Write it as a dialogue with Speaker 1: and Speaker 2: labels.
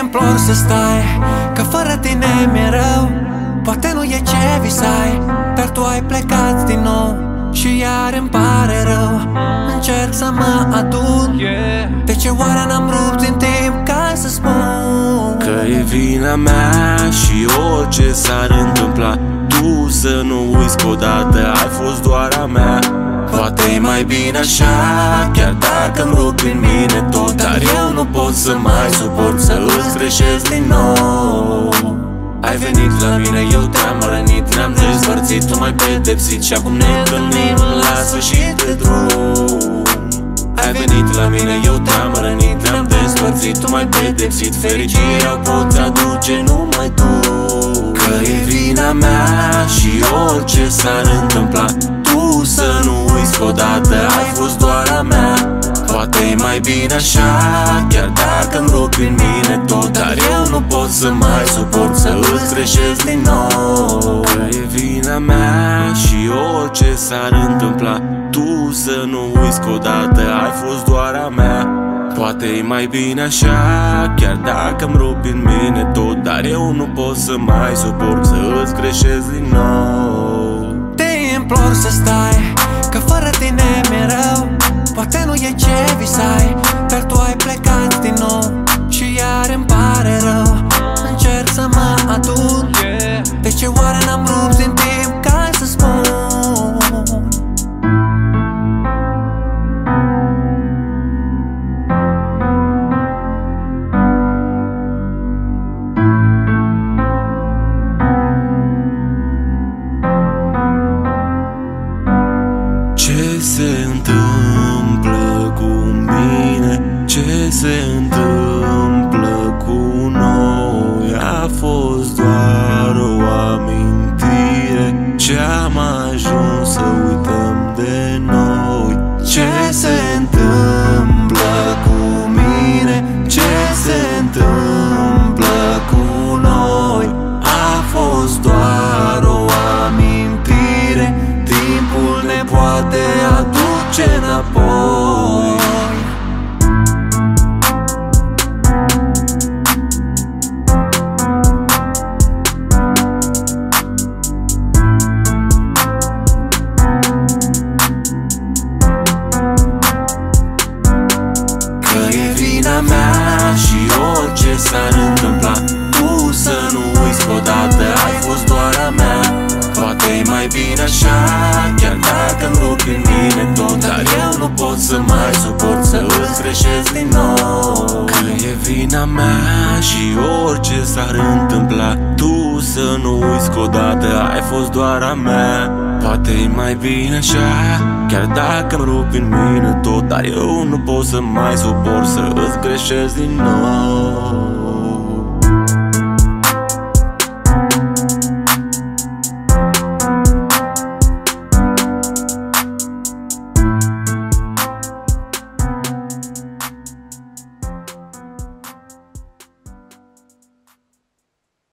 Speaker 1: implor să stai, că fără tine mi-e rău. Poate nu e ce visai, dar tu ai plecat din nou și iar îmi pare rău. Încerc să mă adun, de ce oare n-am rupt din timp ca să spun
Speaker 2: că e vina mea și orice s-ar întâmpla, tu să nu uiți că odată ai fost doar a mea. Poate e mai bine așa, chiar dacă îmi rup din mine tot, dar eu nu pot să mai suport să îți greșesc din nou. Ai venit la mine, eu te-am rănit, ne-am despărțit, tu m-ai pedepsit și acum ne întâlnim la sfârșit de drum. Ai venit la mine, eu te-am rănit, ne-am despărțit, tu m-ai pedepsit, fericirea o poți aduce numai tu. Că e vina mea și orice s-ar întâmpla, tu să nu uiți că odată ai fost doar a mea. Poate e mai bine așa, chiar dacă îmi rup din mine tot, dar eu nu pot să mai suport să îți greșesc din nou. Că e vina mea și orice s-ar întâmpla, tu să nu uiți că odată ai fost doar a mea. Poate e mai bine așa, chiar dacă îmi rup din mine tot, dar eu nu pot să mai suport să îți greșesc din nou.
Speaker 1: Te implor să stai, că fără tine mi-e rău. Poate nu e ce visai, dar tu ai plecat din nou și iar îmi pare rău. Încerc să mă adun, de ce oare n-am rupt din timp ca să spun
Speaker 2: ce se întâmplă cu mine, ce se întâmplă cu noi. A fost doar o amintire, ce-am ajuns să uităm de noi. Ce se întâmplă cu mine, ce se întâmplă cu noi. A fost doar o amintire, timpul ne poate aduce înapoi. Că e vina mea și orice s-ar întâmpla, tu să nu uiți că odată ai fost doar a mea. Poate e mai bine așa, chiar dacă îmi rup din mine tot, dar eu nu pot să mai suport să îți greșesc din nou. Că e vina mea și orice s-ar întâmpla, tu să nu uiți că odată ai fost doar a mea. Poate e mai bine așa, chiar dacă îmi rup din mine tot, dar eu nu pot să mai suport să îți greșesc din nou.